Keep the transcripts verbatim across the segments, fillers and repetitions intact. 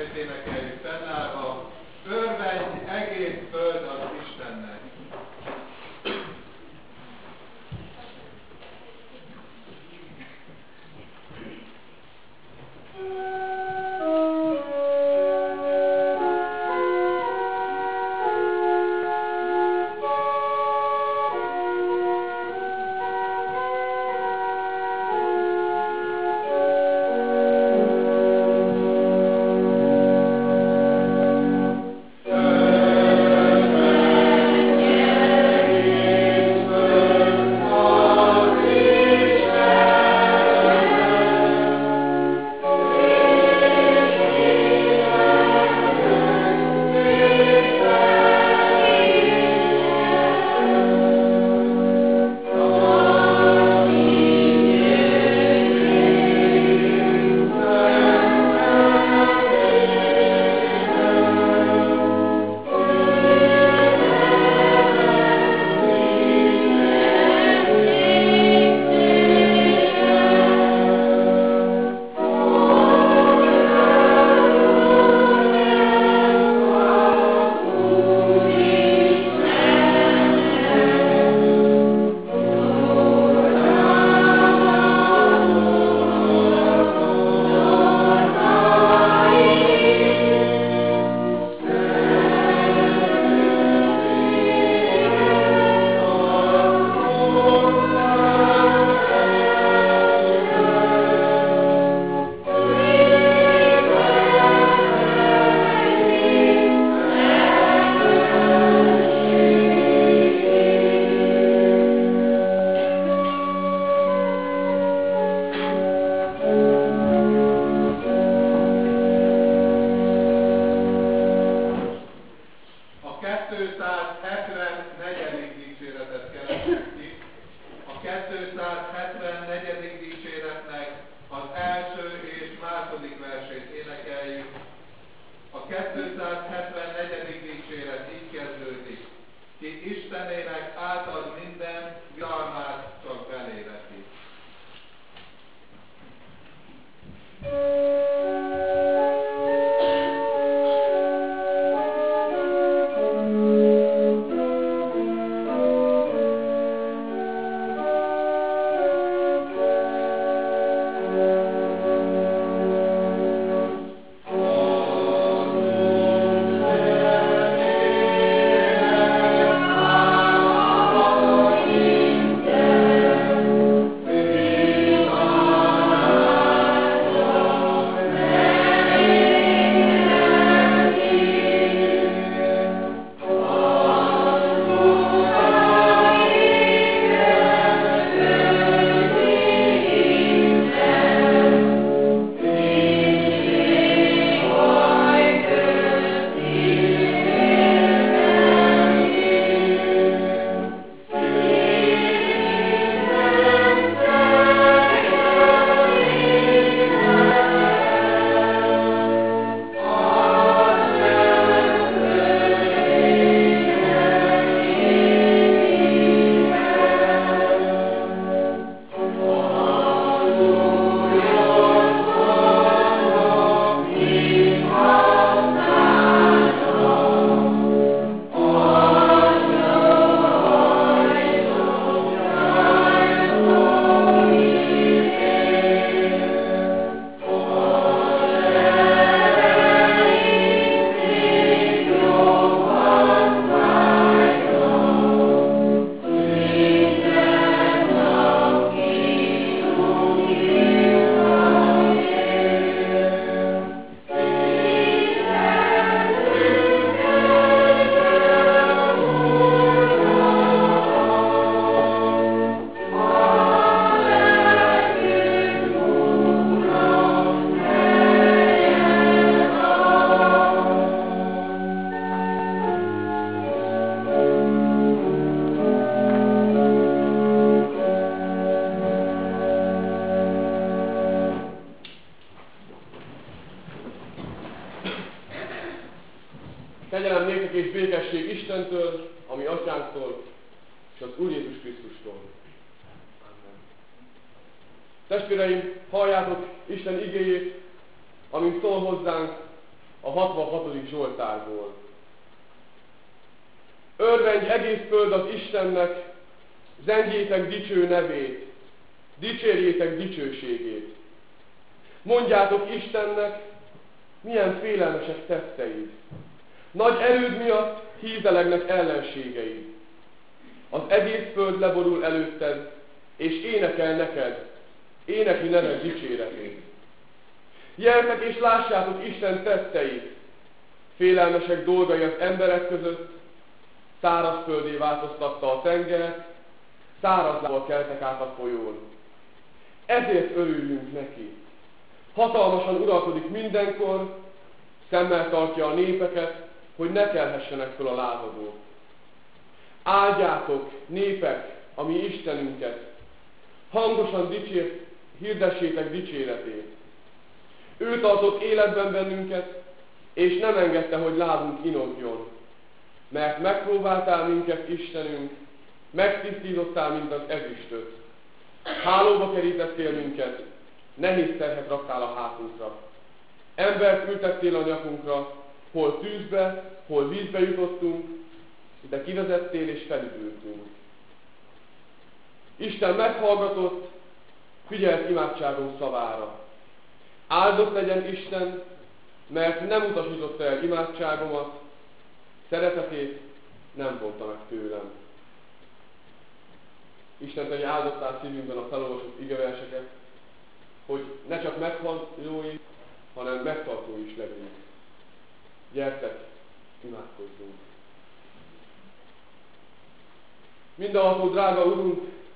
versét énekeljük fennállva. Örvendj egész föld az Istennek! kétszázhetvennegyedik dicséretet keresünk ki. A kétszázhetvennegyedik dicséretnek az első és második versét énekeljük. A kétszázhetvennegyedik dicséret így kezdődik. Ki Istenének átad minden bizalmát csak belé veti. Kegyelem néktek és békesség Istentől, ami Atyánktól, és az Úr Jézus Krisztustól. Amen. Testvéreim, halljátok Isten igéjét, amint szól hozzánk a hatvanhatodik Zsoltárból. Örvendj egész föld az Istennek, zengjétek dicső nevét, dicsérjétek dicsőségét. Mondjátok Istennek, milyen félelmesek tetteid. Nagy erőd miatt hízelegnek ellenségeid. Az egész föld leborul előtted, és énekel neked, énekli neved dicséretét. Gyertek és lássátok Isten tetteit, félelmesek dolgai az emberek között, szárazföldé változtatta a tengert, szárazlábbal keltek át a folyón. Ezért örüljünk neki. Hatalmasan uralkodik mindenkor, szemmel tartja a népeket, hogy ne kelhessenek föl a lázadók. Áldjátok, népek, a mi Istenünket, hangosan dicsér, hirdessétek dicséretét. Ő tartott életben bennünket, és nem engedte, hogy lábunk inogjon. Mert megpróbáltál minket, Istenünk, megtisztítottál, mint az ezüstöt. Hálóba kerítettél minket, nehéz terhet raktál a hátunkra. Embert ültettél a nyakunkra, hol tűzbe, hol vízbe jutottunk, de kivezettél és felüdültünk. Isten meghallgatott, figyelt imádságunk szavára. Áldott legyen Isten, mert nem utasította el imádságomat, szeretetét nem vonta meg tőlem. Isten tegye áldottál szívünkben a felolvasott igeverseket, hogy ne csak meghallói, hanem megtartói is legyünk. Gyertek, imádkozzunk! Mindenható drága Urunk,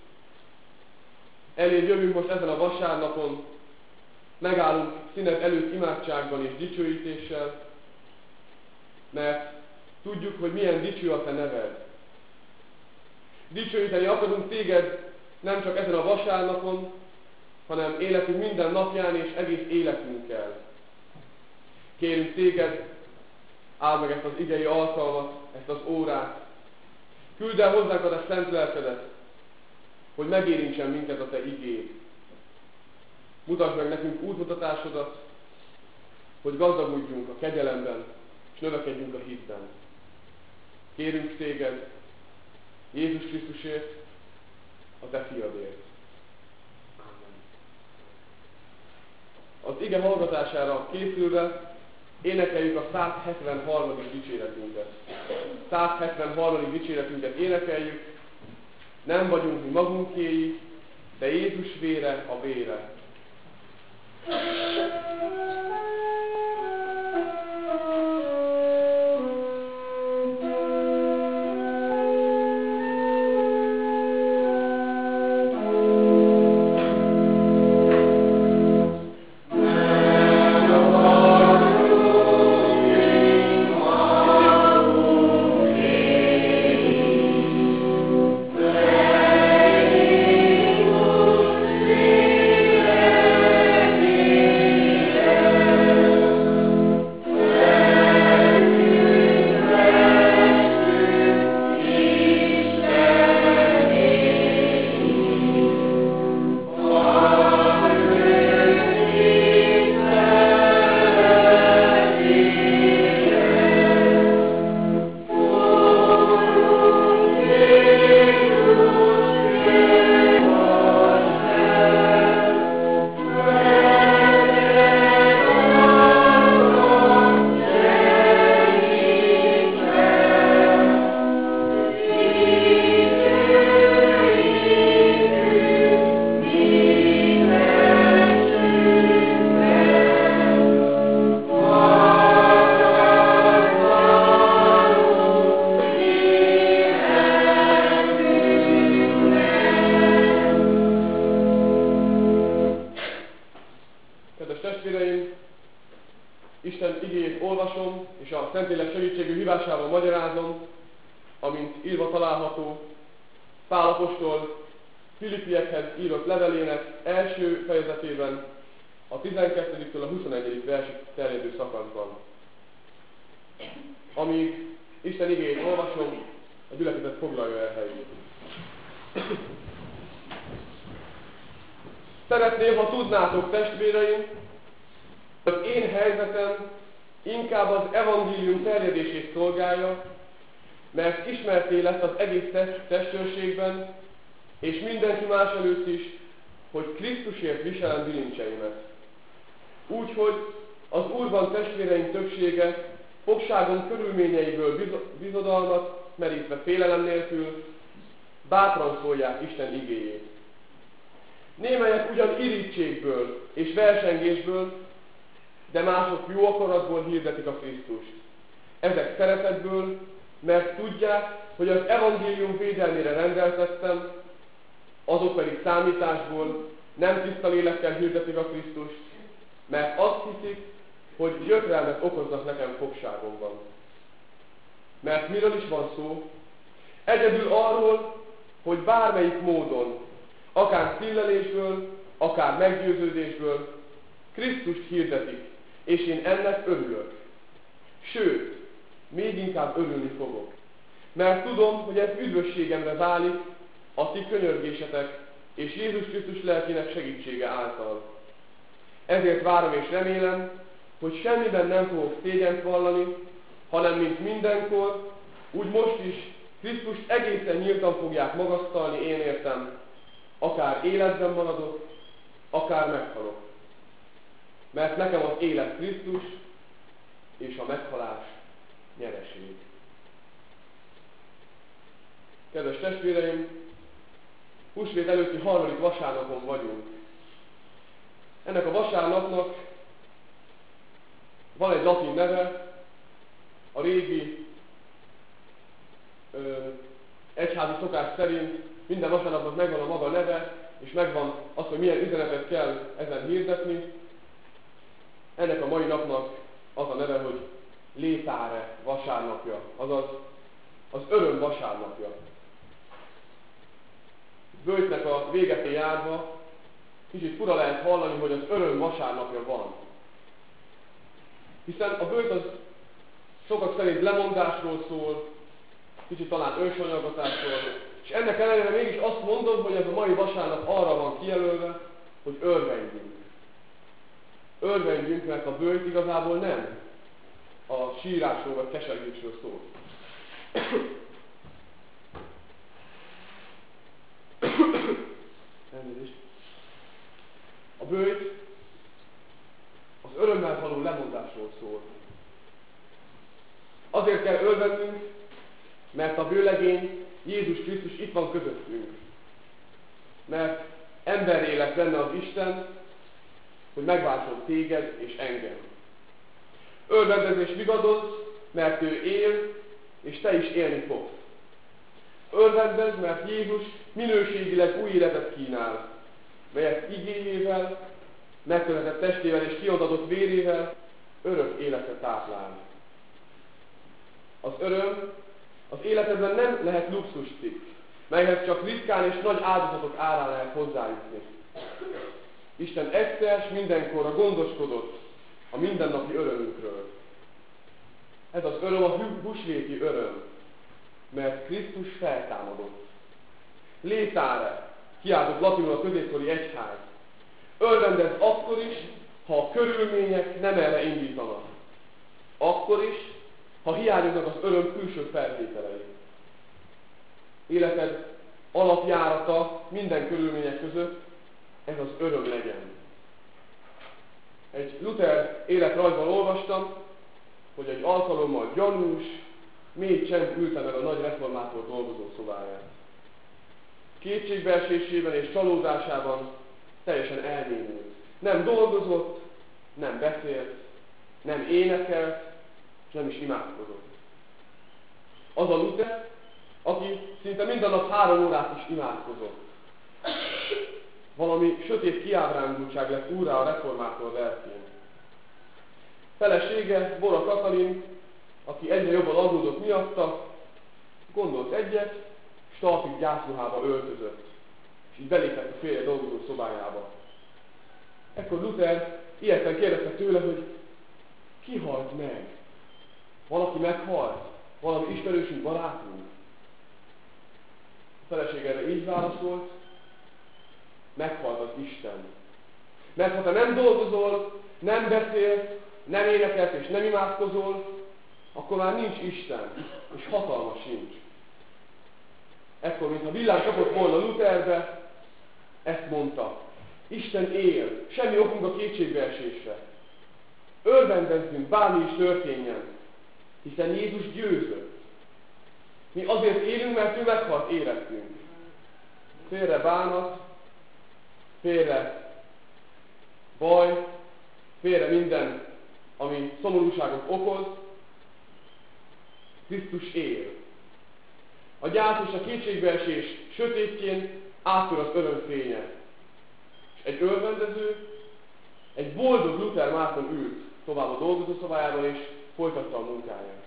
eléd jövünk most ezen a vasárnapon, megállunk színed előtt imádságban és dicsőítéssel, mert tudjuk, hogy milyen dicső a te neved. Dicsőíteni akarunk téged nem csak ezen a vasárnapon, hanem életünk minden napján és egész életünkkel. Kérünk téged, áld meg ezt az igei alkalmat, ezt az órát. Küldd el hozzánk a te szent lelkedet, hogy megérintsen minket a te igéd. Mutasd meg nekünk útmutatásodat, hogy gazdagodjunk a kegyelemben, és növekedjünk a hitben. Kérünk téged, Jézus Krisztusért, a te fiadért. Az ige hallgatására készülve énekeljük a száz hetvenharmadik dicséretünket. száz hetvenharmadik dicséretünket énekeljük, nem vagyunk mi magunkéi, de Jézus vére a vére. Isten igéjét olvasom, és a Szentlélek segítségű hívásával magyarázom, amint írva található Pál apostol Filippiekhez írott levelének első fejezetében, a tizenkettőtől a huszonegyedik versig terjedő szakaszban. Amíg Isten igéjét olvasom, a gyülekezet foglalja el helyét. Szeretném, ha tudnátok, testvéreim, az én helyzetem inkább az evangélium terjedését szolgálja, mert ismerté lett az egész testőrségben, és mindenki más előtt is, hogy Krisztusért viselem bilincseimet. Úgyhogy az Úrban testvéreink többsége fogságom körülményeiből bizodalmat merítve félelem nélkül bátran szólják Isten igéjét. Némelyek ugyan irítségből és versengésből, de mások jó akaratból hirdetik a Krisztust. Ezek szeretetből, mert tudják, hogy az evangélium védelmére rendeltettem, azok pedig számításból, nem tiszta lélekkel hirdetik a Krisztust, mert azt hiszik, hogy gyötrelmet okoznak nekem fogságomban. Mert miről is van szó? Egyedül arról, hogy bármelyik módon, akár színlelésből, akár meggyőződésből Krisztust hirdetik, és én ennek örülök. Sőt, még inkább örülni fogok. Mert tudom, hogy ez üdvösségemre válik a ti könyörgésetek és Jézus Krisztus lelkének segítsége által. Ezért várom és remélem, hogy semmiben nem fogok szégyent vallani, hanem mint mindenkor, úgy most is Krisztust egészen nyíltan fogják magasztalni én értem, akár életben maradok, akár meghalok. Mert nekem az élet Krisztus, és a meghalás nyereség. Kedves testvéreim, húsvét előtti harmadik vasárnapon vagyunk. Ennek a vasárnapnak van egy latin neve, a régi ö, egyházi szokás szerint minden vasárnapnak megvan a maga neve, és megvan az, hogy milyen üzenetet kell ezen hirdetni. Ennek a mai napnak az a neve, hogy Létáre vasárnapja, azaz az öröm vasárnapja. Böjtnek a végetén járva kicsit fura lehet hallani, hogy az öröm vasárnapja van. Hiszen a böjt az sokak szerint lemondásról szól, kicsit talán ősanyaggatásról, és ennek ellenére mégis azt mondom, hogy ez a mai vasárnap arra van kijelölve, hogy örvendjünk. Örvendjünk, mert a böjt igazából nem a sírásról vagy kesergésről szól. A böjt az örömmel való lemondásról szól. Azért kell örvendnünk, mert a vőlegény, Jézus Krisztus itt van közöttünk. Mert emberré lett benne az Isten, hogy megváltson téged és engem. Örvendezz és vigadozz, mert ő él, és te is élni fogsz. Örvendezz, mert Jézus minőségileg új életet kínál, melyet igéjével, megkövetett testével és kiontatott vérével örök életre táplál. Az öröm az életedben nem lehet luxuscikk, melyhez csak ritkán és nagy áldozatok árán lehet hozzájutni. Isten egyszer s mindenkorra gondoskodott a mindennapi örömünkről. Ez az öröm a húsvéti öröm, mert Krisztus feltámadott. Létáre, kiáltott latinul a középkori egyház. Örvendezz akkor is, ha a körülmények nem erre indítanak. Akkor is, ha hiányoznak az öröm külső feltételei. Életed alapjárata minden körülmények között ez az öröm legyen. Egy Luther életrajzban olvastam, hogy egy alkalommal gyanús, mély csend ülte meg a nagy reformátor dolgozó szobáját. Kétségbeesésében és csalódásában teljesen elnémült. Nem dolgozott, nem beszélt, nem énekelt, és nem is imádkozott. Az a Luther, aki szinte minden nap három órát is imádkozott. Valami sötét kiábrándultság lett úrrá a reformátor lelkén. Felesége, Bora Katalin, aki egyre jobban aggódott miatta, gondolt egyet, és talpig gyászruhába öltözött, és így belépett a férje dolgozó szobájába. Ekkor Luther ilyetten kérdezte tőle, hogy ki halt meg? Valaki meghalt? Valami ismerősünk, barátunk? A feleség erre így válaszolt, meghalt az Isten. Mert ha te nem dolgozol, nem beszélsz, nem énekelsz és nem imádkozol, akkor már nincs Isten, és hatalma sincs. Ekkor, mintha villám kapott volna Lutherbe, ezt mondta: Isten él, semmi okunk a kétségbeesésre. Örvendezzünk, bármi is történjen, hiszen Jézus győzött. Mi azért élünk, mert ő meghalt érettünk. Félre bánat, félre baj, félre minden, ami szomorúságot okoz. Krisztus él. A gyász és a kétségbeesés sötétjén áttör az örömfénye. És egy örvendező, egy boldog Luther Márton ült tovább a dolgozószobájában, és folytatta a munkáját.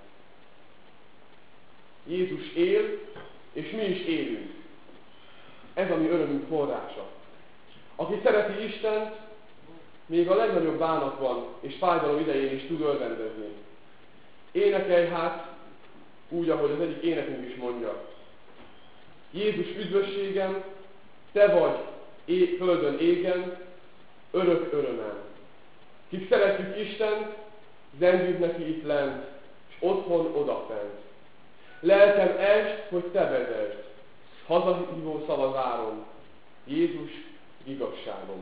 Jézus él, és mi is élünk. Ez a mi örömünk forrása. Aki szereti Istent, még a legnagyobb bánatban és fájdalom idején is tud örvendezni. Énekelj hát, úgy, ahogy az egyik énekünk is mondja. Jézus üdvösségem, te vagy é- földön égen, örök örömem. Kik szeretjük Istent, zengjük neki itt lent, és otthon odafent. Lelkem est, hogy te vezesd, hazahívó szava várom, Jézus igazságom.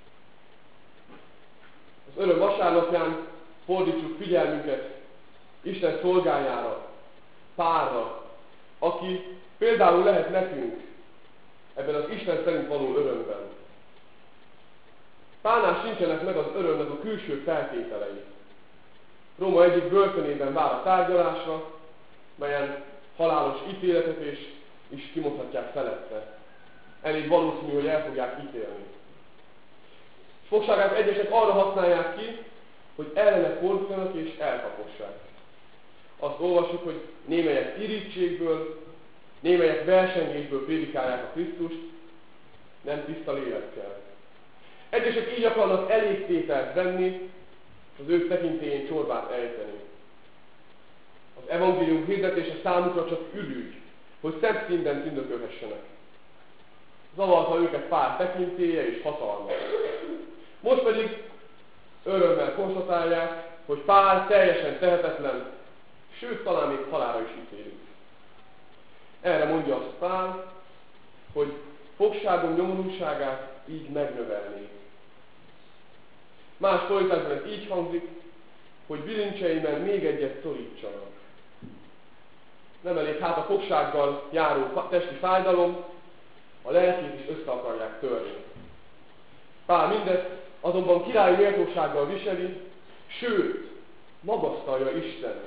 Az öröm vasárnapján fordítsuk figyelmünket Isten szolgájára, Pálra, aki például lehet nekünk ebben az Isten szerint való örömben. Pálnál sincsenek meg az örömnek a külső feltételei. Róma egyik börtönében vár a tárgyalásra, melyen halálos ítéletet és is kimondhatják felette. Elég valószínű, hogy el fogják ítélni. Fogságát egyesek arra használják ki, hogy ellene forduljanak és elkapossák. Azt olvassuk, hogy némelyek irítségből, némelyek versengésből prédikálják a Krisztust, nem tiszta lélekkel. Egyesek így akarnak elégtételt venni, és az ők tekintélyén csorbát ejteni. Az evangélium hirdetése számukra csak ürügy, hogy szebb színben tündökölhessenek. Zavarta őket Pál tekintélye és hatalma. Most pedig örömmel konstatálják, hogy Pál teljesen tehetetlen, sőt, talán még halálra is ítélik. Erre mondja azt Pál, hogy fogságom nyomorúságát így megnövelnék. Más fordításban ez így hangzik, hogy bilincseimen még egyet szorítsanak. Nem elég hát a fogsággal járó testi fájdalom, a lelkét is össze akarják törni. Pál mindezt azonban királyi méltósággal viseli, sőt, magasztalja Istent.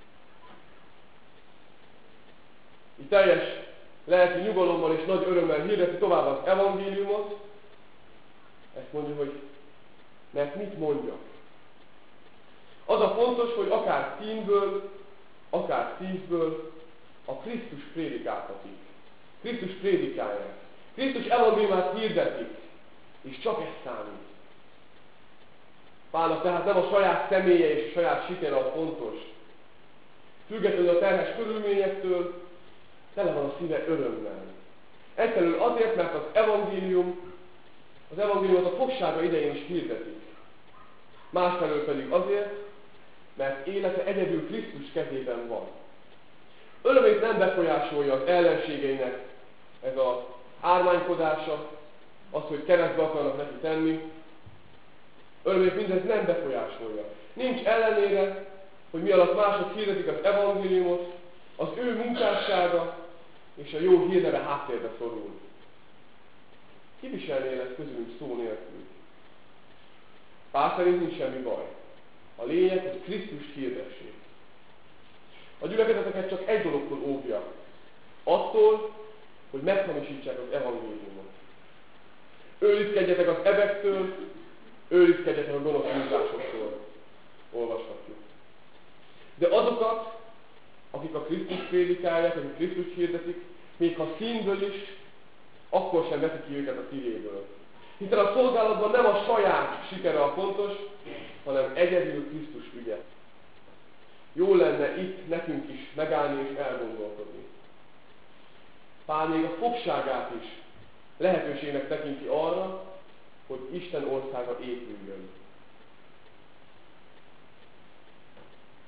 Így teljes lelki nyugalommal és nagy örömmel hirdeti tovább az evangéliumot. Ezt mondja, hogy mert mit mondjak? Az a fontos, hogy akár színből, akár szívből a Krisztus prédikáltatik. Krisztus prédikálják. Krisztus evangéliumát hirdetik, és csak ez számít. Pálnak tehát nem a saját személye és a saját sikere a fontos. Függetlenül a terhes körülményektől, tele van a szíve örömmel. Egyfelől azért, mert az evangélium, az evangéliumot a fogsága idején is hirdetik. Másfelől pedig azért, mert élete egyedül Krisztus kezében van. Örömét nem befolyásolja az ellenségeinek ez az ármánykodása, az, hogy keresztbe akarnak neki tenni. Örömét mindez nem befolyásolja. Nincs ellenére, hogy mi alatt mások hirdetik az evangéliumot, az ő munkássága és a jó hírneve háttérbe szorul. Ki viselné ezt közülünk szó nélkül? Pál szerint nincs semmi baj. A lényeg, hogy Krisztust hirdessék. A gyülekezeteket csak egy dologtól óvja. Attól, hogy meghamisítsák az evangéliumot. Őrizkedjetek az ebektől, őrizkedjetek a gonosz munkásoktól. Olvashatjuk. De azokat, akik a Krisztust prédikálják, akik Krisztust hirdetik, még ha színből is, akkor sem veszik ki őket a szívéből. Hiszen a szolgálatban nem a saját sikere a fontos, hanem egyedül Krisztus ügye. Jó lenne itt nekünk is megállni és elgondolkodni. Pál még a fogságát is lehetőségnek tekinti arra, hogy Isten országa épüljön.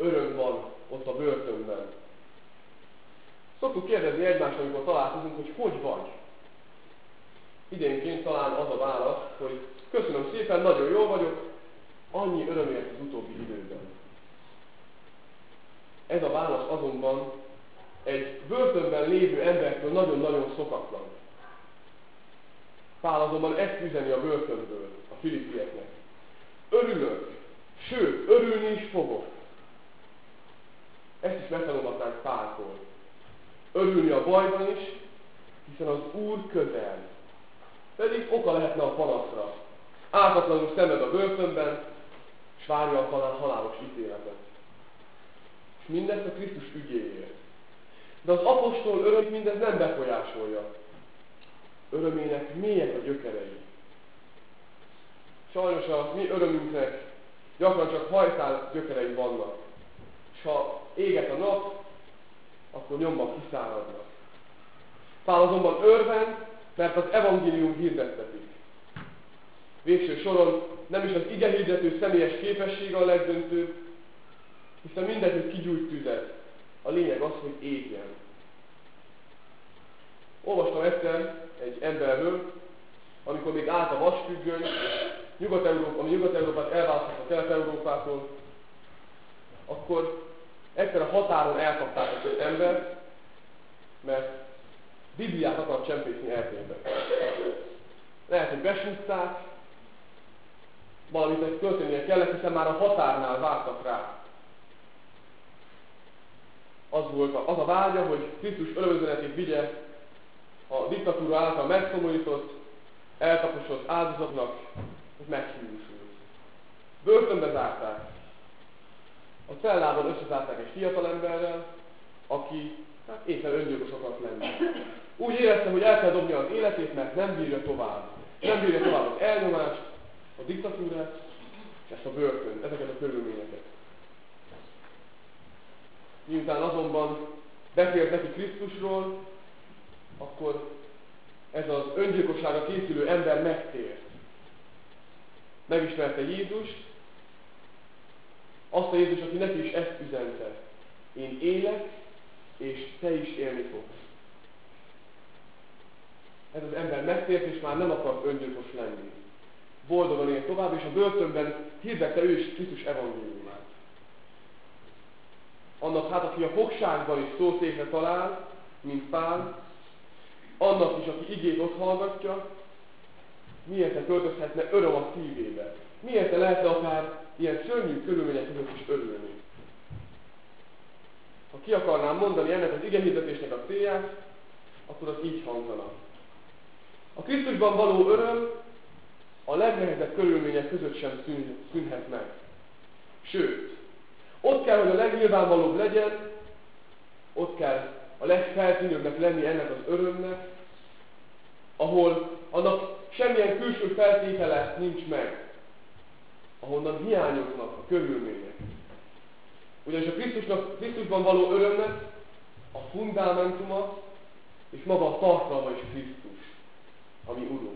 öröm van ott a börtönben. Szoktuk kérdezni egymást, amikor találkozunk, hogy hogy vagy. Idénként talán az a válasz, hogy köszönöm szépen, nagyon jól vagyok, annyi örömért az utóbbi időben. Ez a válasz azonban egy börtönben lévő embertől nagyon-nagyon szokatlan. Pál azonban ezt üzeni a börtönből, a filippieknek. Örülök, sőt, örülni is fogok. Ezt is megtanulhatnánk Páltól. Örülni a bajban is, hiszen az Úr közel. Pedig oka lehetne a panaszra. Ártatlanul szenved a börtönben, és várja a talán halálos ítéletet. És mindezt a Krisztus ügyéért. De az apostol örömét mindez nem befolyásolja. Örömének mélyek a gyökerei. Sajnos a mi örömünknek gyakran csak hajszál gyökerei vannak. És ha éget a nap, akkor nyomban kiszáradnak. Pál azonban örvend, mert az evangélium hirdettetik. Végső soron nem is az igehirdető személyes képessége a legdöntőbb, hiszen mindegy, hogy kigyújt tüzet. A lényeg az, hogy égjen. Olvastam egyszer egy emberről, amikor még állt a vasfüggöny, Nyugat-Európa, ami Nyugat-Európát elválasztott Kelet-Európától, akkor egyszer a határon elkapták ezt az embert, mert Bibliát akart csempészni Erdélybe. Lehet, hogy besúgták, valamit történnie kellett, hiszen már a határnál vártak rá. Az volt a, az a vágya, hogy Krisztus örömüzenetét vigye a diktatúra által megszomorított, eltaposott áldozatnak, hogy meghűlsült. Börtönbe zárták. A cellában összezárták egy fiatalemberrel, aki hát éppen öngyilkos akart lenni. Úgy érezte, hogy el kell dobnia az életét, mert nem bírja tovább. Nem bírja tovább az elnyomást, a diktatúrát, és ezt a börtön, ezeket a körülményeket. Miután azonban beszélt neki Krisztusról, akkor ez az öngyilkosságra készülő ember megtért. Megismerte Jézust, azt a Jézus, aki neki is ezt üzente. Én élek, és te is élni fogsz. Ez az ember megtért, és már nem akart öngyilkos lenni. Boldogan élt tovább, és a börtönben hirdette ő is Krisztus evangéliumát. Annak hát, aki a fogságban is szószékre talál, mint Pál, annak is, aki igét ott hallgatja, miért költözhetne öröm a szívébe? Miért lehetne akár ilyen szörnyű körülmények között is örülni? Ha ki akarnám mondani ennek az igehirdetésnek a célját, akkor az így hangzana. A Krisztusban való öröm a legnehezebb körülmények között sem szűn, szűnhet meg. Sőt, ott kell, hogy a legnyilvánvalóbb legyen, ott kell a legfeltűnőbbnek lenni ennek az örömnek, ahol annak semmilyen külső feltétele nincs meg, ahonnan hiányoznak a körülmények. Ugyanis a Krisztusnak, Krisztusban való örömnek a fundamentuma és maga a tartalma is Krisztus, ami Urunk.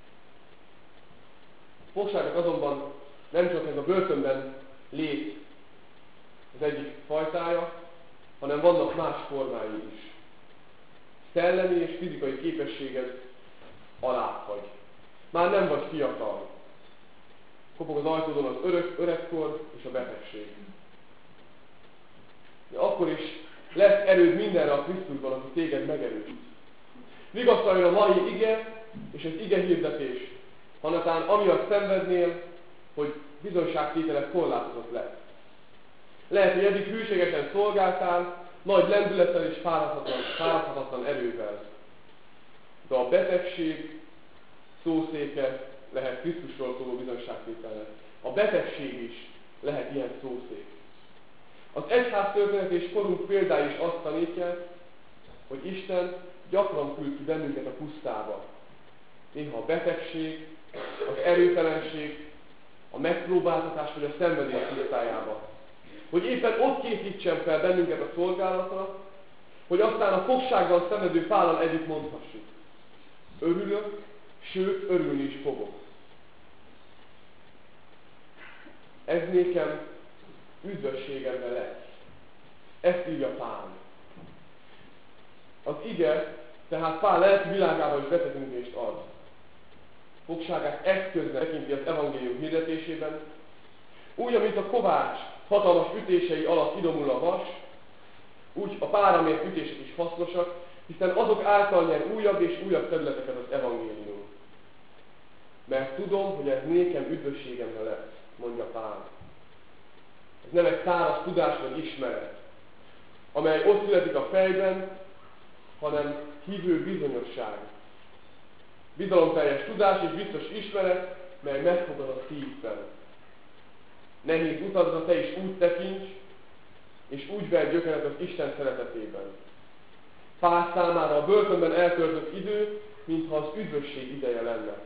A fogságnak azonban nem csak ez a börtönben lét az egyik fajtája, hanem vannak más formái is. Szellemi és fizikai képességed alá vagy. Már nem vagy fiatal. Kopog az ajtódon az örök, öregkor és a betegség. De akkor is lesz erőd mindenre a Krisztusban, aki téged megerősít. Vigasztaljon a mai ige és az ige hirdetés, hanatán amiatt szenvednél, hogy bizonyságtételed korlátozott lett. Lehet, hogy eddig hűségesen szolgáltál, nagy lendülettel és fáradhatatlan, fáradhatatlan erővel. De a betegség szószéke lehet Krisztusról szóló bizonyságtételnek. A betegség is lehet ilyen szószék. Az egyház történet és korunk példái is azt tanítják, hogy Isten gyakran küld ki bennünket a pusztába. Néha a betegség, az erőtelenség, a megpróbáltatás vagy a szenvedés pusztájába. Hogy éppen ott készítsen fel bennünket a szolgálatra, hogy aztán a fogságban szenvedő Pállal együtt mondhassuk. Örülök, sőt, örülni is fogok. Ez nékem üdvösségemre lesz. Ezt írja Pál. Az ige, tehát Pál lelki világába is betekintést ad. Fogságát eszköznek tekinti az evangélium hirdetésében, úgy, amint a kovács hatalmas ütései alatt idomul a vas, úgy a páramért ütések is hasznosak, hiszen azok által nyer újabb és újabb területeket az evangélium. Mert tudom, hogy ez nékem üdvösségemre lesz, mondja Pál. Ez nem egy száraz tudás vagy ismeret, amely ott születik a fejben, hanem hívő bizonyosság. Bizalomteljes tudás és biztos ismeret, mely megfogad a szívben. Nehéz utadra te is úgy tekints, és úgy verj gyökeret az Isten szeretetében. Pál számára a börtönben eltöltött idő, mintha az üdvösség ideje lenne.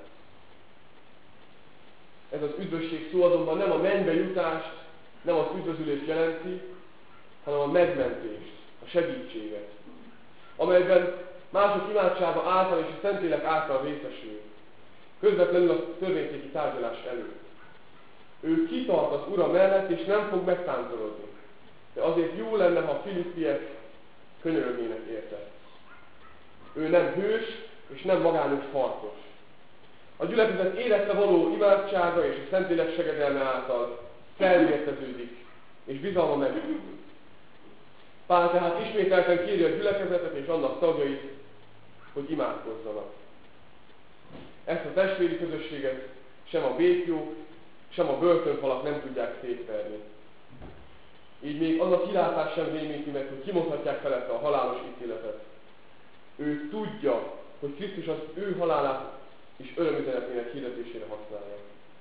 Ez az üdvösség szó azonban nem a mennybe jutást, nem az üdvözülést jelenti, hanem a megmentést, a segítséget, amelyben mások imádsága által és a Szentlélek által részesül, közvetlenül a törvényszéki tárgyalás előtt. Ő kitart az Ura mellett, és nem fog megtántorodni. De azért jó lenne, ha a filippiek könyörögnének érte. Ő nem hős, és nem magányos harcos. A gyülekezet életre való imádsága és a Szentlélek segedelme által felvérteződik, és bizalma megújul. Pál tehát ismételten kéri a gyülekezetet és annak tagjait, hogy imádkozzanak. Ezt a testvéri közösséget sem a békjók, sem a börtönfalak nem tudják szétverni. Így még annak kilátás sem rémíti meg, hogy kimondhatják felette a halálos ítéletet. Ő tudja, hogy Krisztus az ő halálát és örömüzenetének hirdetésére használja.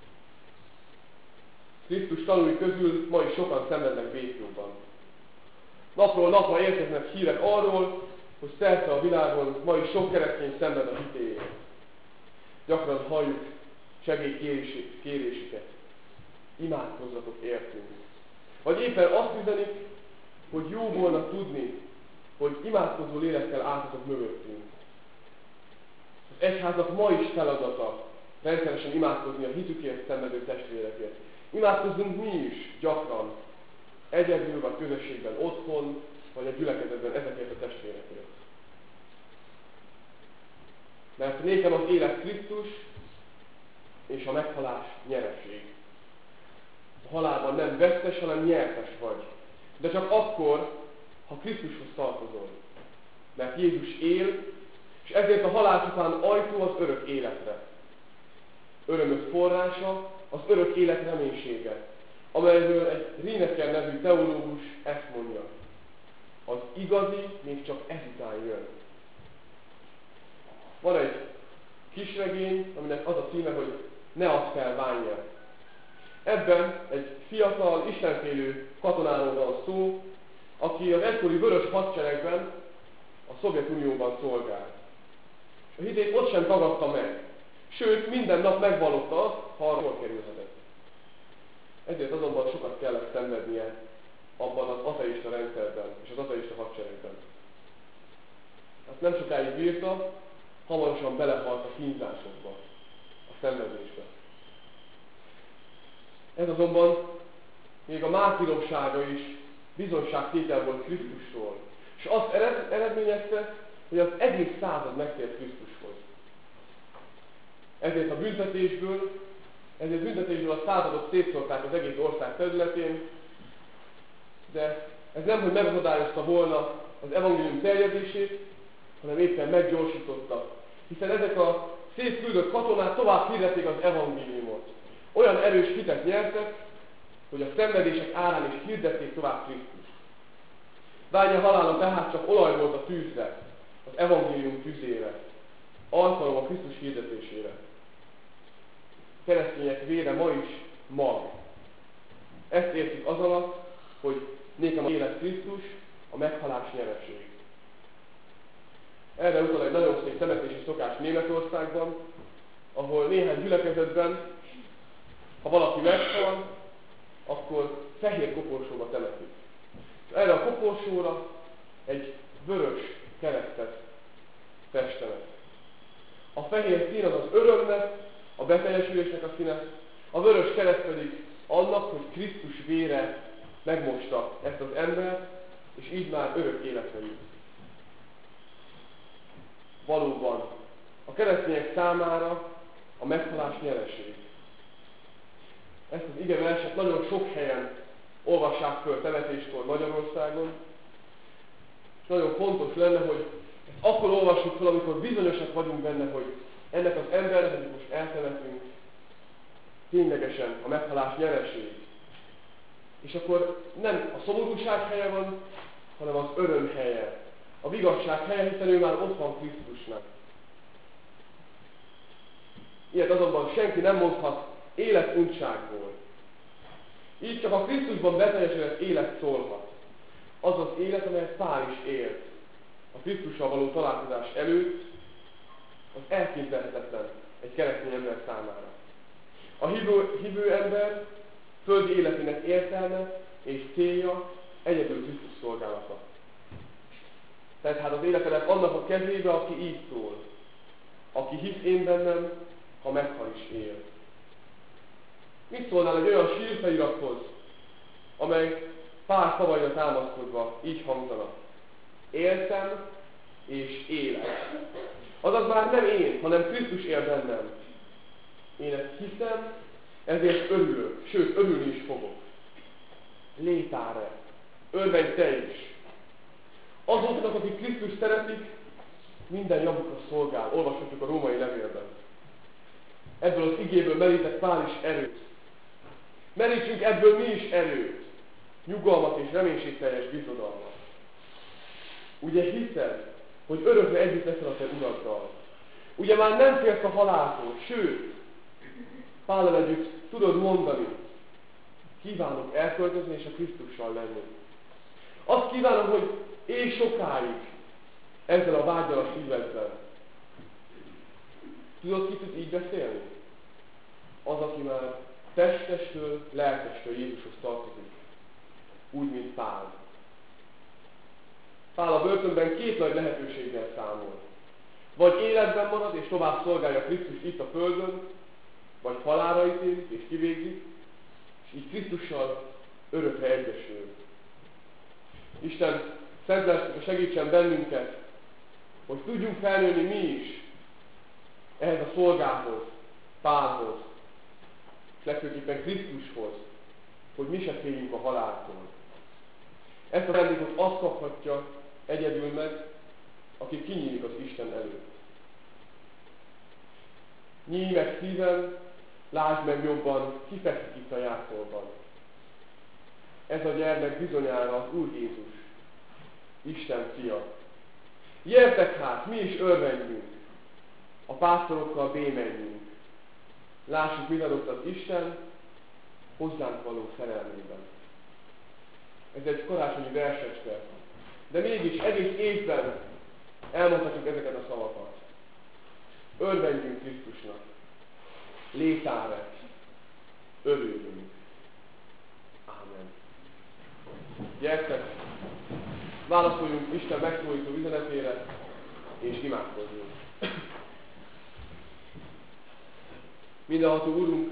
Krisztus tanúi közül ma is sokan szenvednek békjóban. Napról napra érkeznek hírek arról, hogy szerte a világon ma is sok keresztény szenved a hitéért. Gyakran halljuk segélykérésüket. Imádkozzatok értünk. Vagy éppen azt üzenik, hogy jó volna tudni, hogy imádkozó lélekkel álltatok mögöttünk. Az egyháznak ma is feladata rendszeresen imádkozni a hitükért szenvedő testvérekért. Imádkozzunk mi is gyakran, egyedül vagy közösségben, otthon, vagy a gyülekezetben ezekért a testvérekért. Mert nékem az élet Krisztus, és a meghalás nyereség. A halálban nem vesztes, hanem nyertes vagy. De csak akkor, ha Krisztushoz tartozol. Mert Jézus él, és ezért a halál után ajtó az örök életre. Örömös forrása az örök élet reménysége, amelyről egy Rineker nevű teológus ezt mondja. Az igazi még csak ezután jön. Van egy kisregény, aminek az a címe, hogy Ne add fel, bánja. Ebben egy fiatal, istenfélő katonáról van szó, aki az egykori vörös hadseregben, a Szovjetunióban szolgált. A hitét ott sem tagadta meg, sőt minden nap megvallotta azt, ha arra kerülhetett. Ezért azonban sokat kellett szenvednie abban az ateista rendszerben és az ateista hadseregben. Azt nem sokáig bírta, hamarosan belehalt a kínzásokba, a szenvedésbe. Ez azonban még a mártíromsága is bizonyságtétel volt Krisztusról, és azt eredményezte, hogy az egész század megtért Krisztushoz. Ezért a büntetésből, ezért büntetésből a századot szétszórták az egész ország területén, de ez nem, hogy megakadályozta volna az evangélium terjedését, hanem éppen meggyorsította. Hiszen ezek a szétküldött katonák tovább hirdették az evangéliumot. Olyan erős hitet nyertek, hogy a szenvedések árán is hirdették tovább Krisztust. Bánja halála tehát csak olaj volt a tűzre, az evangélium tüzére, alkalom a Krisztus hirdetésére. A keresztények vére ma is mag. Ezt értik az alatt, hogy nékem az élet Krisztus, a meghalás nyereség. Erre utal egy nagyon szép temetési szokás Németországban, ahol néhány gyülekezetben, ha valaki meghal, akkor fehér koporsóba temetik. Erre a koporsóra egy vörös keresztet festenek. A fehér szín az az örömnek, a beteljesülésnek a színe, a vörös kereszt pedig annak, hogy Krisztus vére megmosta ezt az embert, és így már örök életre jut. Valóban, a keresztények számára a meghalás nyereség. Ezt az igeverset nagyon sok helyen olvassák föl temetéskor Magyarországon, és nagyon fontos lenne, hogy ezt akkor olvassuk fel, amikor bizonyosak vagyunk benne, hogy ennek az embernek, amit most eltemetünk, ténylegesen a meghalás nyereség. És akkor nem a szomorúság helye van, hanem az öröm helye, a vigasság helye, hiszen ő már ott van Krisztusnak. Ilyet azonban senki nem mondhat életuntságból. Így csak a Krisztusban beteljesedett élet szólhat. Az az élet, amelyet Pál is élt. A Krisztussal való találkozás előtt, az elképzelhetetlen egy keresztény ember számára. A hívő, hívő ember földi életének értelme és célja egyedül Krisztus szolgálata. Tehát hát az életedet annak a kezébe, aki így szól. Aki hisz én bennem, ha meghal is él. Mit szólnál egy olyan sírfelirathoz, amely Pál szavaira támaszkodva így hangzana? Éltem és élek. Azaz már nem én, hanem Krisztus él bennem. Én ezt hiszem, ezért örülök, sőt, örülni is fogok. Létáre, örvenj te is. Azoknak, akik Krisztus szeretik, minden javukra szolgál. Olvashatjuk a római levélben. Ebből az igéből merített Pál is erőt. Merítsünk ebből mi is erőt, nyugalmat és reménységteljes bizodalmat. Ugye hiszed, hogy örökre együtt leszel a te uraddal. Ugye már nem félsz a haláltól, sőt, Pállal együtt tudod mondani, kívánok elköltözni és a Krisztussal lenni. Azt kívánom, hogy élj sokáig ezzel a vággyal a szívedben. Tudod, ki tud így beszélni? Az, aki már testestől, lelkestől Jézushoz tartozik. Úgy, mint Pál. Pál a börtönben két nagy lehetőséggel számol. Vagy életben marad és tovább szolgálja Krisztus itt a földön, vagy halálra ítélik és kivégzik, és így Krisztussal örökre egyesül. Isten szent lelke segítsen bennünket, hogy tudjunk felnőni mi is ehhez a szolgához, Pálhoz, és legfőképpen Krisztushoz, hogy mi se féljünk a haláltól. Ezt a vendégot azt kaphatja egyedül meg, aki kinyílik az Isten előtt. Nyíj meg szívem, lásd meg jobban, ki fekszik itt a jászolban. Ez a gyermek bizonyára az Úr Jézus, Isten fia. Gyertek hát, mi is örvendjünk, a pásztorokkal bémenjünk. Lássuk, mit adott az Isten hozzánk való szerelmében. Ez egy karácsonyi versecske, de mégis egész évben elmondhatjuk ezeket a szavakat. Örvendjünk Krisztusnak, létáre, örüljünk. Ámen. Gyertek, válaszoljunk Isten megszólító üzenetére, és imádkozzunk. Mindenható Úrunk,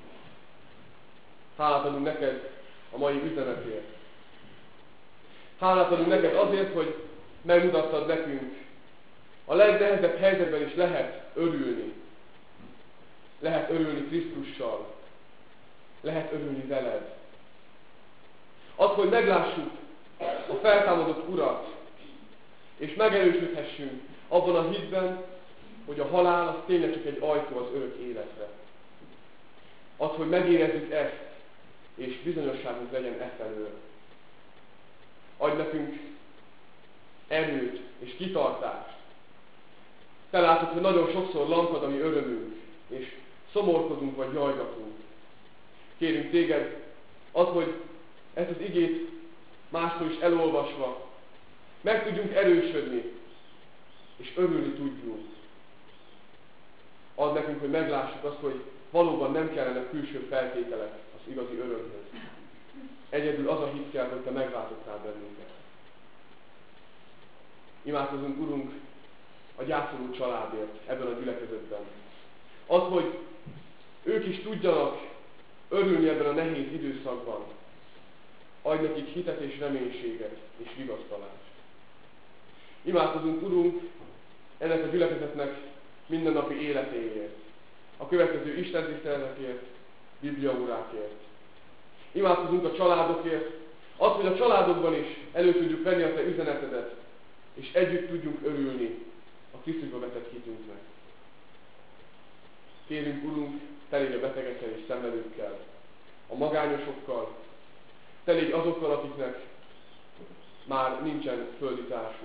hálát adunk neked a mai üzenetért. Hálát adunk neked azért, hogy megmutattad nekünk, a legnehezebb helyzetben is lehet örülni. Lehet örülni Krisztussal. Lehet örülni veled. Az, hogy meglássuk a feltámadott Urat, és megerősödhessünk abban a hitben, hogy a halál az tényleg csak egy ajtó az örök életre. Az, hogy megérezzük ezt, és bizonyosságunk legyen e felől. Adj nekünk erőt és kitartást. Te látod, hogy nagyon sokszor lankad a mi örömünk, és szomorkodunk vagy jajgatunk. Kérünk téged, az, hogy ezt az igét máskor is elolvasva meg tudjunk erősödni, és örülni tudjunk. Add nekünk, hogy meglássuk azt, hogy valóban nem kellene külső feltételek az igazi örömhöz. Egyedül az a hit kell, hogy te megváltottál bennünket. Imádkozunk, Urunk, a gyászoló családért ebben a gyülekezetben. Az, hogy ők is tudjanak örülni ebben a nehéz időszakban. adj nekik hitet és reménységet és vigasztalást. Imádkozunk, Urunk, ennek a gyülekezetnek mindennapi életéért, a következő istentiszteletekért, bibliaórákért. Imádkozunk a családokért, azt, hogy a családokban is elő tudjuk venni a Te üzenetedet, és együtt tudjunk örülni a Krisztusba vetett hitünknek. Kérünk, Urunk, Te légy a betegekkel és szenvedőkkel, a magányosokkal, Te légy azokkal, akiknek már nincsen földi társuk.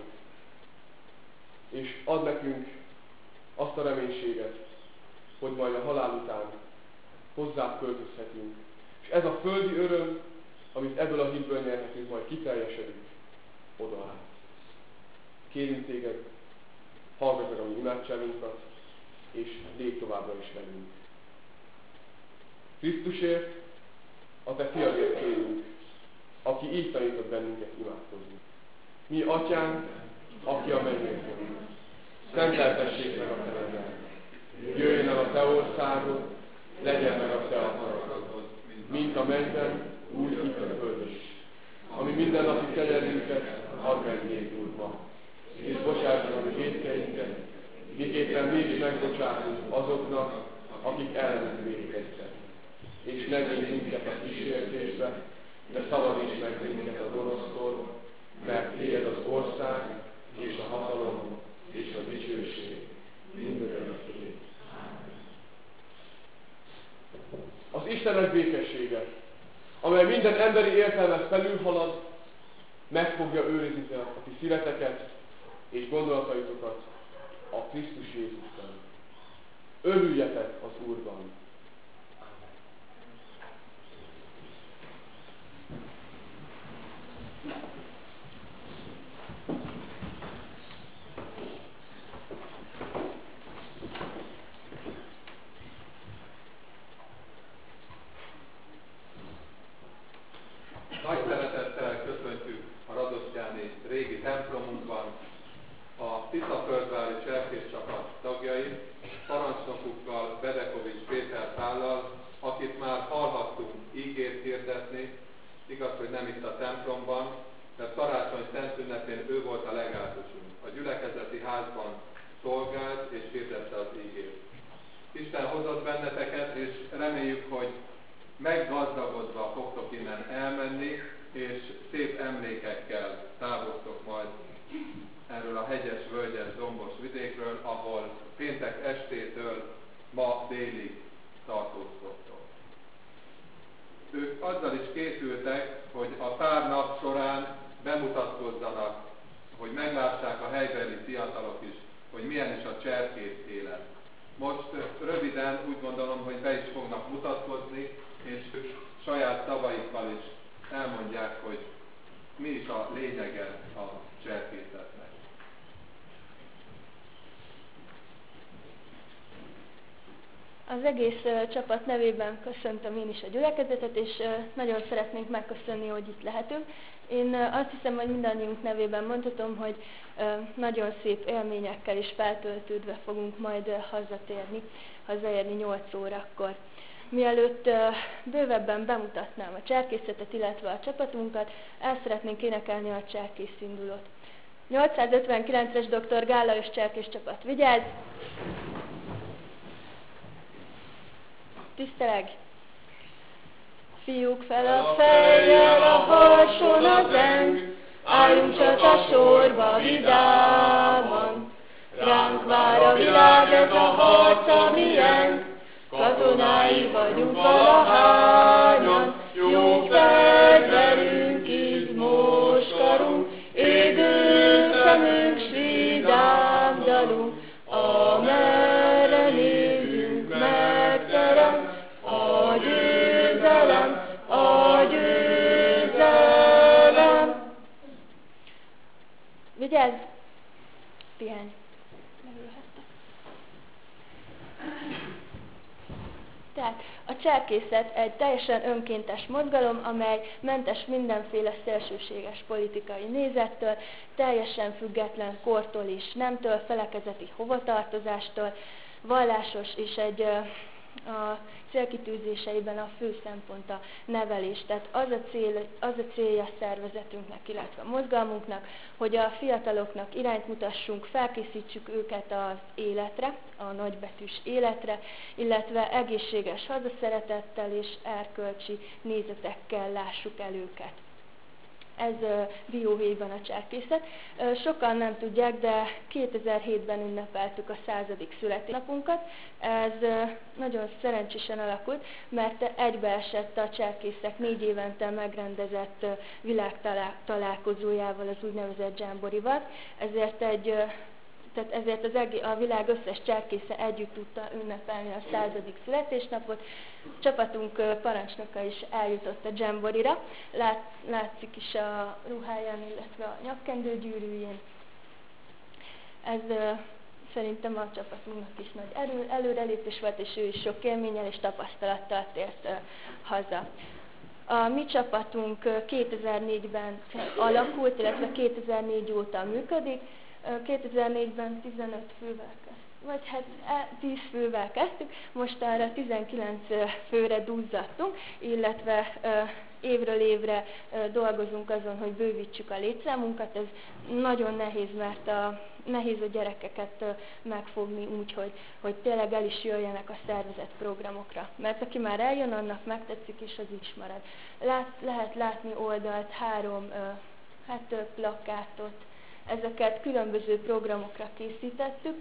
És add nekünk azt a reménységet, hogy majd a halál után hozzád költözhetünk. És ez a földi öröm, amit ebből a hitből nyerhetünk, majd kiteljesedik oda át. Kérünk Téged, hallgass meg a mi imádságunkat, és légy továbbra is velünk. Krisztusért, a Te fiadért kérünk, aki így tanított bennünket imádkozni. Mi, Atyánk, aki a mennyben van, szenteltessék meg a Te neved. Jöjjön el a Te országod, legyen meg a Te akaratod, mint a mennyben, úgy itt a földön is. Ami mindennapi kenyerünket add meg nékünk ma, és bocsáss meg a mi vétkeinket, miképpen mi is megbocsátunk azoknak, akik ellenünk vétkeztek. És ne vigy minket a kísértésbe, de szabadíts meg minket a gonosztól, mert Tiéd az ország, és a hatalom, és a dicsőség mindörökké. Az Istennek békessége, amely minden emberi értelmet felülhalad, meg fogja őrizni a ti szíveteket és gondolataitokat a Krisztus Jézusban. Örüljetek az Úrban! Nagy szeretettel köszöntjük a radosztyáni régi templomunkban a Tiszaföldvári cserkészcsapat tagjait, parancsnokukkal, Bedekovics Péter Pállal, akit már hallhattunk ígét hirdetni, igaz, hogy nem itt a templomban, mert karácsony szent ünnepén ő volt a legátusunk. A gyülekezeti házban szolgált és hirdette az ígét. Isten hozott benneteket, és reméljük, hogy meggazdagodva fogtok innen elmenni, és szép emlékekkel távoztok majd erről a hegyes, völgyes, dombos vidékről, ahol péntek estétől ma délig tartózkodtok. Ők azzal is készültek, hogy a pár nap során bemutatkozzanak, hogy meglássák a helybeli fiatalok is, hogy milyen is a cserkész élet. Most röviden úgy gondolom, hogy be is fognak mutatkozni, és saját szavaikkal is elmondják, hogy mi is a lényege a cserkészetnek. Az egész uh, csapat nevében köszöntöm én is a gyülekezetet, és uh, nagyon szeretnénk megköszönni, hogy itt lehetünk. Én uh, azt hiszem, hogy mindannyiunk nevében mondhatom, hogy uh, nagyon szép élményekkel is feltöltődve fogunk majd uh, hazatérni, hazaérni nyolc órakor. Mielőtt uh, bővebben bemutatnám a cserkészetet, illetve a csapatunkat, el szeretnénk énekelni a cserkész indulót. nyolcszázötvenkilences doktor Gála és cserkész csapat, vigyázz! Tiszteleg! Fiúk fel a fejjel, a harson a zeng, álljunk csata sorba vidáman. Ránk vár a világ, ez a harc a miénk, katonái vagyunk valahányan, jó fegyverünk, izmos karunk, égő szemünk, s vidám dalunk, amerre nézünk, megterem, a győzelem, a győzelem. Vigyázz! Pihenj! Megölhettek. Tehát a cserkészet egy teljesen önkéntes mozgalom, amely mentes mindenféle szélsőséges politikai nézettől, teljesen független kortól és nemtől, felekezeti hovatartozástól, vallásos és egy a célkitűzéseiben a fő szempont a nevelés. Tehát az a, cél, az a célja a szervezetünknek, illetve a mozgalmunknak, hogy a fiataloknak irányt mutassunk, felkészítsük őket az életre, a nagybetűs életre, illetve egészséges hazaszeretettel és erkölcsi nézetekkel lássuk el őket. Ez uh, dióhéjban a cserkészet. Uh, sokan nem tudják, de kétezer-hétben ünnepeltük a századik születésnapunkat. Ez uh, nagyon szerencsésen alakult, mert egybeesett a cserkészek négy évente megrendezett uh, világtalálkozójával, az úgynevezett Jamboree-val. Ezért egy uh, Tehát ezért az egész, a világ összes cserkésze együtt tudta ünnepelni a századik születésnapot. Csapatunk parancsnoka is eljutott a Jamboree-ra. Lát, látszik is a ruháján, illetve a nyakkendőgyűrűjén. Ez uh, szerintem a csapatunknak is nagy erő, előrelépés volt, és ő is sok élménnyel és tapasztalattal tért uh, haza. A mi csapatunk kétezer-négyben alakult, illetve kétezer-négy óta működik. kétezer-négyben tizenöt fővel kezdtük, vagy hát tíz fővel kezdtük, mostanra tizenkilenc főre duzzadtunk, illetve évről évre dolgozunk azon, hogy bővítsük a létszámunkat. Ez nagyon nehéz, mert a, nehéz a gyerekeket megfogni úgy, hogy, hogy tényleg el is jöjjenek a szervezett programokra. Mert aki már eljön, annak megtetszik, és az is marad. Lát, lehet látni oldalt három hát, plakátot. Ezeket különböző programokra készítettük.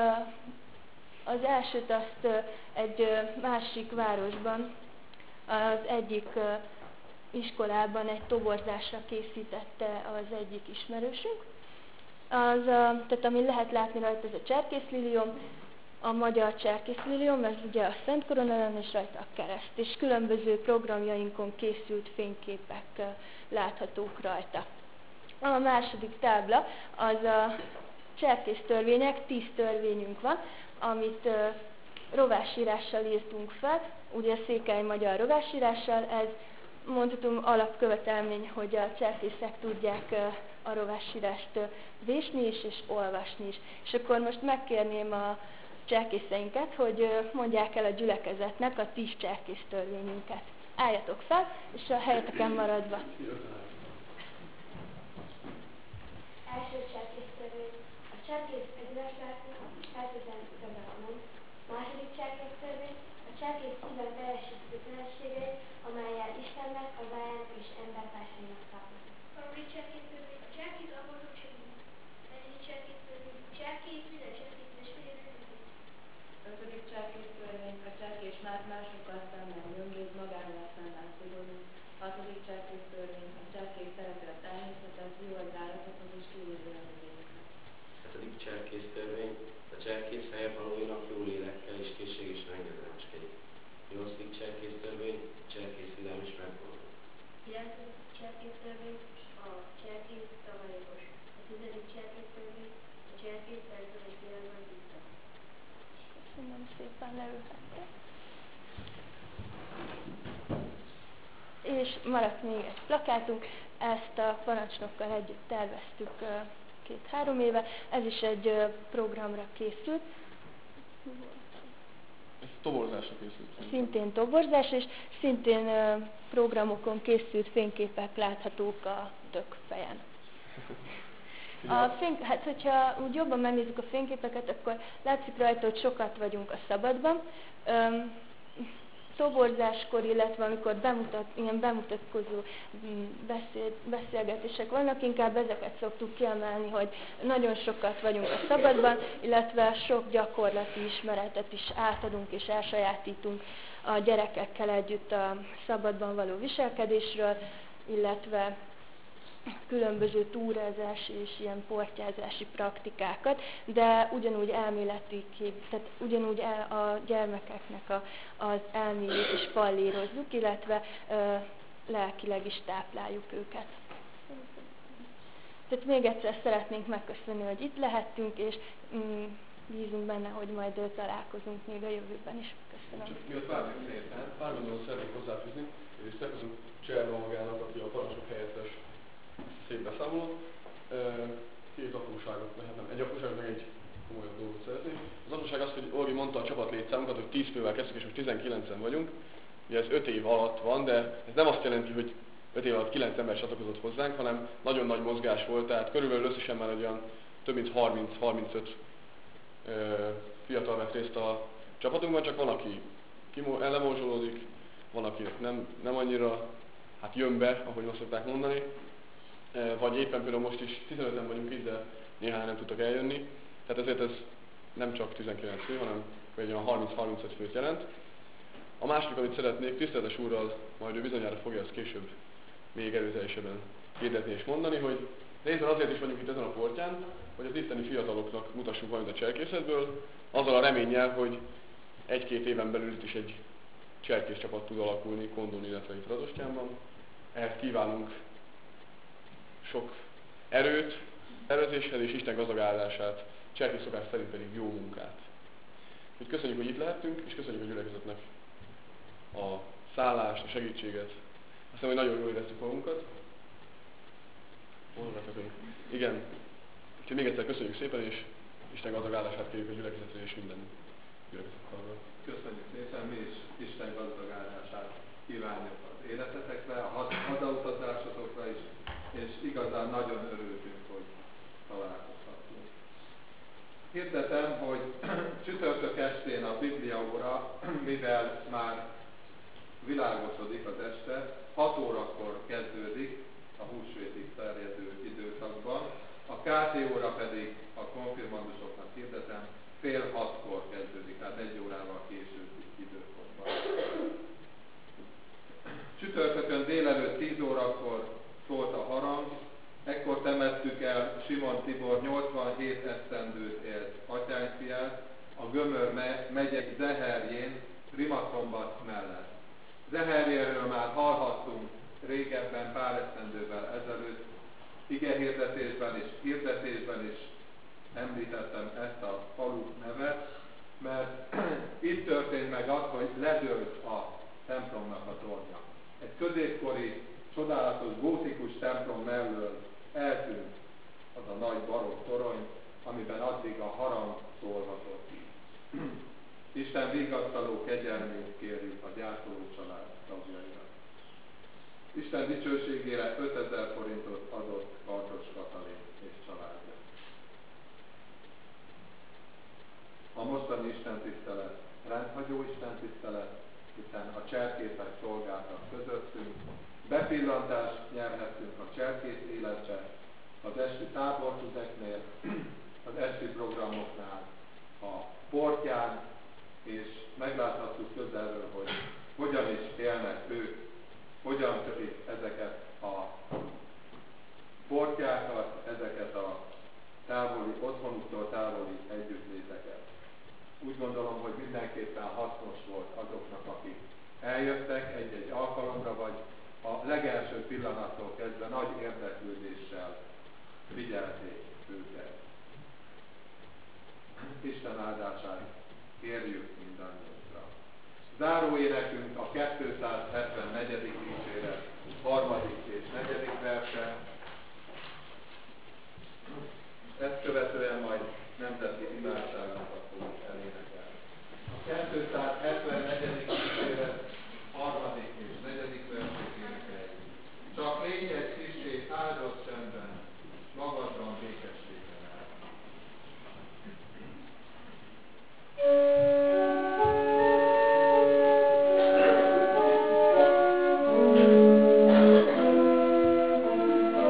Az elsőt azt egy másik városban, az egyik iskolában egy toborzásra készítette az egyik ismerősünk. Az, tehát ami lehet látni rajta, ez a cserkészlilium, a magyar cserkészlilium, ez ugye a Szent Korona és rajta a kereszt, és különböző programjainkon készült fényképek láthatók rajta. A második tábla az a cserkész törvények, tíz törvényünk van, amit uh, rovásírással írtunk fel, ugye a székely magyar rovásírással. Ez mondhatom alapkövetelmény, hogy a cserkészek tudják uh, a rovásírást uh, vésni is és olvasni is. És akkor most megkérném a cserkészeinket, hogy uh, mondják el a gyülekezetnek a tíz cserkész törvényünket. Álljatok fel, és a helyeteken maradva. Első cserkésztörvény. A cserkész egy üres lelkű, feltétlen igazatlanul. Második cserkésztörvény. A cserkész szíven teljesít kötelességeit, amellyel Istennek, hazájának és embertársainak tartozik. Harmadik cserkésztörvény. A cserkész abortot segít. Negyedik cserkésztörvény. A cserkész minden cserkészes félre üzít. Ötödik cserkésztörvény. A cserkész már másokkal szemben gyöngéd, magával szemben szigorú. Hatodik cserkésztörvény. A cserkész szereti a természetet, jó az állatokat és kivédi a növényeket. Hetedik cserkésztörvény. A cserkész helye valóinak jó lélekkel és készségesen engedelmeskedik. Nyolcadik cserkésztörvény. A cserkész vidám is megboldog. Kilencedik cserkésztörvény. A cserkész takarékos. A tizedik cserkésztörvény. A cserkész ezzel és világban tiszta. Köszönöm szépen, leülhettek. És maradt még egy plakátunk, ezt a parancsnokkal együtt terveztük két-három éve, ez is egy programra készült. Ez toborzásra készült. Szintén toborzás, és szintén programokon készült fényképek láthatók a tök fejen. A fény, hát, hogyha úgy jobban megnézzük a fényképeket, akkor látszik rajta, hogy sokat vagyunk a szabadban. Öm, toborzáskor, illetve amikor bemutat, ilyen bemutatkozó beszél, beszélgetések vannak, inkább ezeket szoktuk kiemelni, hogy nagyon sokat vagyunk a szabadban, illetve sok gyakorlati ismeretet is átadunk és elsajátítunk a gyerekekkel együtt a szabadban való viselkedésről, illetve különböző túrázási és ilyen portyázási praktikákat, de ugyanúgy elméleti kép, tehát ugyanúgy el, a gyermekeknek a, az elméjét is pallírozzuk, illetve ö, lelkileg is tápláljuk őket. Tehát még egyszer szeretnénk megköszönni, hogy itt lehettünk, és mm, bízunk benne, hogy majd találkozunk még a jövőben is. Köszönöm. Csak miatt várjuk szépen, pár mondatot szeretnék hozzáfűzni, és megköszönöm Cserna magának, aki a parancsnok helyettes szép beszámolót. Két apróságot, hát nem egy apróságot, meg egy komolyabb dolgot szeretnék. Az apróság az, hogy Olgi mondta a csapat létszámunkat, hogy tíz fővel kezdtük, és most tizenkilencen vagyunk. Ugye ez öt év alatt van, de ez nem azt jelenti, hogy öt év alatt kilenc ember csatlakozott hozzánk, hanem nagyon nagy mozgás volt, tehát körülbelül összesen már egy olyan több mint harminc-harmincöt fiatal vett részt a csapatunkban, csak van, aki ellemorzsolódik, van, aki nem, nem annyira hát jön be, ahogy azt szokták mondani, vagy éppen például most is tizenöten vagyunk itt, de néhány nem tudtak eljönni, tehát ezért ez nem csak tizenkilenc fő, hanem egy olyan harminc-harmincöt főt jelent. A második, amit szeretnék, tiszteletes úrral, majd ő bizonyára fogja ezt később még erőteljesebben hirdetni és mondani, hogy részben azért is vagyunk itt ezen a portyán, hogy az itteni fiataloknak mutassunk valamit a cselekészetből, azzal a reménnyel, hogy egy-két éven belül itt is egy cselekés csapat tud alakulni Kondón, illetve itt Radostyánban. Ehhez kívánunk sok erőt, tervezéshez és Isten gazdag áldását, cselekés szokás szerint pedig jó munkát. Úgy köszönjük, hogy itt lehettünk, és köszönjük a gyülekezetnek a szállást, a segítséget. Azt hiszem, hogy nagyon jól éreztük magunkat. Igen. Úgyhogy még egyszer köszönjük szépen, és Isten gazdag áldását kérjük a gyülekezetre és minden gyülekezetről. Köszönjük szépen, mi is Isten gazdag áldását kívánjuk az életetekre, a hazautazásotokra is, és igazán nagyon örültünk, hogy találkozhatunk. Hirdetem, hogy csütörtök estén a Biblia óra, mivel már világosodik az este, hat órakor kezdődik a húsvétig terjedő időszakban, a ká té óra pedig a konfirmandusoknak hirdetem, fél hatkor kezdődik, tehát egy órával későbbi időpontban. Csütörtökön délelőtt tíz órakor szólt a harang, ekkor temettük el Simon Tibor nyolcvanhét esztendőt élt atyányfiát a Gömör megyei Zeherjén, Rimaszombat mellett. Zeherjéről már hallhattunk régebben, pár esztendővel ezelőtt, igehirdetésben és hirdetésben is említettem ezt a falu nevet, mert itt történt meg az, hogy ledőlt a templomnak a tornya. Egy középkori, csodálatos, gótikus templom mellől eltűnt az a nagy barokk torony, amiben addig a harang szólhatott. Isten vigasztaló kegyelmét kérjük a gyászoló család tagjaira. Isten dicsőségére ötezer forintot adott Kardos Katalin és családja. A mostani istentisztelet rendhagyó istentisztelet, hiszen a cserkészek szolgáltak közöttünk, bepillantást nyerhettünk a cserkész életbe, az esti tábortüzeknél, az esti programoknál, a portyán, és megláthattuk közelről, hogy hogyan is élnek ők, hogyan kötik ezeket a portyákat, ezeket a távoli, otthonuktól távoli együttléteket. Úgy gondolom, hogy mindenképpen hasznos volt azoknak, akik eljöttek egy-egy alkalomra, vagy a legelső pillanattól kezdve nagy érdeklődéssel figyelték őket. Isten áldását kérjük mindannyiunkra. Záró énekünk a kétszázhetvennegyedik dicséret harmadik és negyedik verse. Ezt követően majd nemzeti imádságokat fogunk elénekelni. A kétszázhetvennegyedik dicséret harmadik és negyedik versét énekeljük. Csak légy egy kissé áldott csendben, magadban békességben áll. Thank you.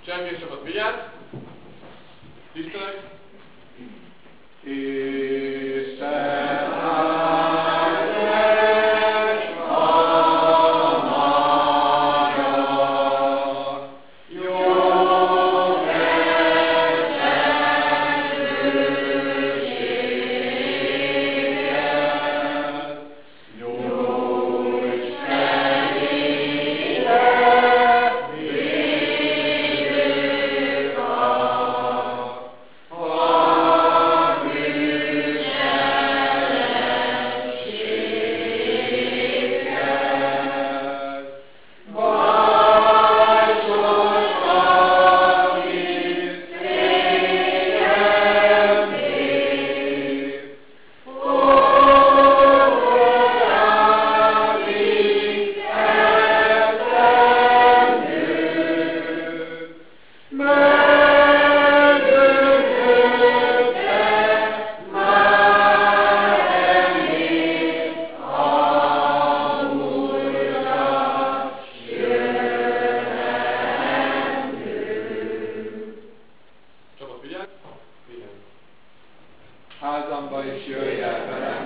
Cserkész csapat, vigyázz! Tisztelek! Isten házamba is jöjj el velem.